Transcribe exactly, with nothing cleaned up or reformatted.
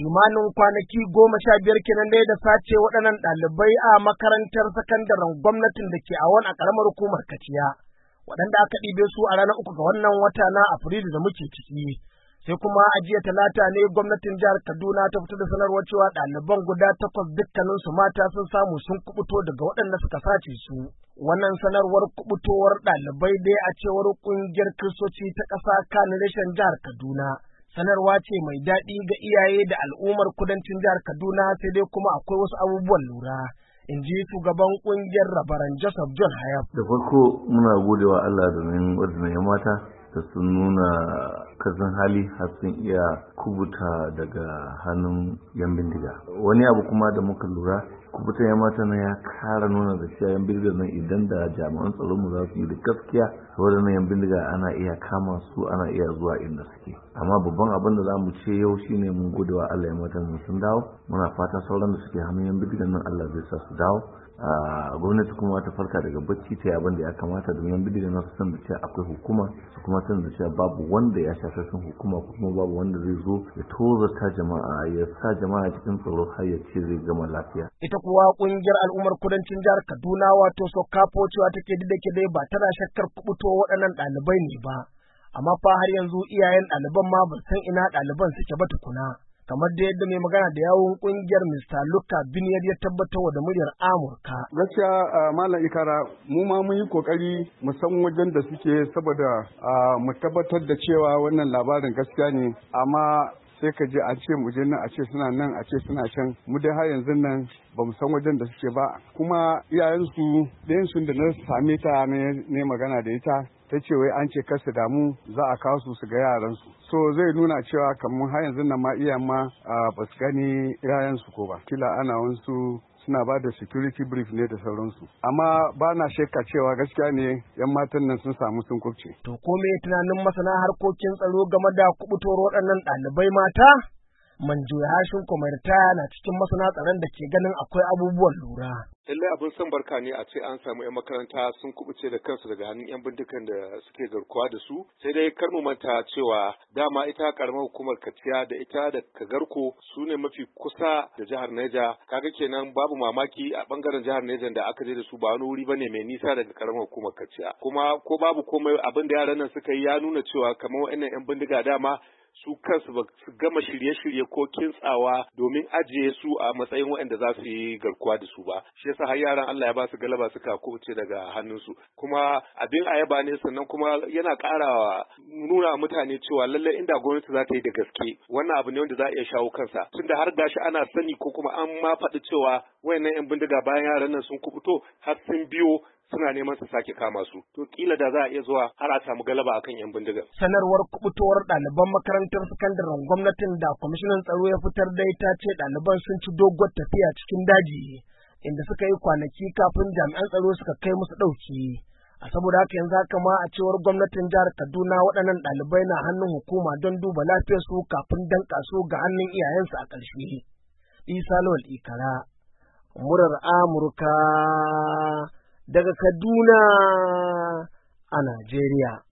Kimanin kwanaki goma sha biyar kenan dai da sace waɗannan ɗalibai a makarantar sakandaren gwamnatin da ke Awon a ƙaramar hukumar Kaciya, waɗanda aka ɗibe su a ranar uku ga wannan wata na Afrilu da muke ciki. Sai kuma a jiya talata ne gwamnatin jihar Kaduna ta fitar da sanarwar cewa ɗaliban guda takwas dukkaninsu mata sun samu sun kubuto daga waɗanda suka sace su. Wannan sanarwar kubutowar ɗalibai dai a cewar ƙungiyar Kiristoci ta ƙasa kan reshen jihar Kaduna. Sanarwa ce mai daɗi ga iyaye da al'ummar kudancin jihar Kaduna, sai dai kuma akwai wasu abubuwan lura, in ji shugaban ƙungiyar Rabaran Joseph John Hayab. Da farko muna gode wa Allah domin waɗannan mata da sun nuna kazan hali har sun iya kubuta daga hannun yan bindiga. Wani abu kuma da muka lura, kubutan yan mata na ya kara nuna da cewa yan bindiga nan idan da jami'an tsaron mu za su yi da gaskiya, waɗannan yan bindiga ana iya kama su, ana iya zuwa inda suke. Amma babban abin da za mu ce yau shine mun gode wa Allah ya mata sun dawo. Muna fata sauran da suke hannun yan bindiga nan Allah zai sa su dawo. a gwamnati kuma ta farka daga bacci ta abin da ya kamata domin yan bindiga na su san da cewa akwai hukuma, su kuma san da cewa babu wanda ya shafe sun hukuma, kuma babu wanda zai zo ya tozarta jama'a ya sa jama'a cikin tsaro har ya ce zai gama lafiya. Ita kuwa kungiyar al'ummar kudancin jihar Kaduna wato Sokapo cewa take didake dai ba tana shakkar kubuto waɗannan ɗalibai ne ba, amma fa har yanzu iyayen ɗaliban ma ba san ina ɗaliban suke ba tukuna. Kamar da yadda mai magana da yawun kungiyar Mister Luka Biniyar ya tabbatar da muryar Amurka. Gaskiya Malam Ikara, mu ma mun yi kokari mu san wajen da suke saboda mu tabbatar da cewa wannan labarin gaskiya ne, amma sai ka je a ce mu je nan a ce suna nan a ce suna can, mu dai har yanzu nan ba mu san wajen da suke ba. Kuma iyayensu ɗayansu da na same ta ne magana da ita ta ce wai an ce kar su damu za a kawo su su ga yaransu, so zai nuna cewa kamar har yanzu nan ma iyayen ma ba su gani yayansu ko ba, kila ana wasu suna ba da security brief ne da sauransu, amma ba na shakka cewa gaskiya ne yan matan nan sun samu sun kubce. To ko me tunanin masana harkokin tsaro game da kubutowar waɗannan ɗalibai mata? Manjo Hashin Komarta na cikin masana tsaron da ke ganin akwai abubuwan lura. Lallai abin son barka ne a ce an samu 'yan makaranta sun kubuce da kansu daga hannun 'yan bindigan da suke garkuwa da su, sai dai kar mu manta cewa dama ita karamar hukumar Kaciya da ita da Kagarko su ne mafi kusa da jihar Neja, kaga kenan babu mamaki a bangaren jihar Neja da aka je da su ba wani wuri bane mai nisa daga karamar hukumar Kaciya. Kuma ko babu komai abin da yaran nan suka yi ya nuna cewa kamar wa'annan 'yan bindiga dama su kansu ba su gama shirye-shirye ko kintsawa domin ajiye su a matsayin waɗanda za su yi garkuwa da su ba, shi yasa har yaran Allah ya ba su galaba suka kubuce daga hannunsu. Kuma abin ayaba ne, sannan kuma yana ƙara nuna mutane cewa lallai inda gwamnati za ta yi da gaske wannan abu ne wanda za a iya shawo kansa, tunda har gashi ana sani ko kuma an ma faɗi cewa wayannan 'yan bindiga bayan yaran nan sun kubuto har sun biyo suna neman su sake kama su, to kila da za a iya zuwa har a samu galaba akan 'yan bindigar. Sanarwar kubutowar ɗaliban makarantar sakandaren gwamnatin da kwamishinan tsaro ya fitar da ita ce ɗaliban sun ci doguwar tafiya cikin daji inda suka yi kwanaki kafin jami'an tsaro suka kai musu ɗauki. A saboda haka yanzu haka ma a cewar gwamnatin jihar Kaduna waɗannan ɗalibai na hannun hukuma don duba lafiyarsu kafin danƙa su ga hannun iyayensu a ƙarshe. Isa Lawal Ikara, murar Amurka daga Kaduna a Najeriya.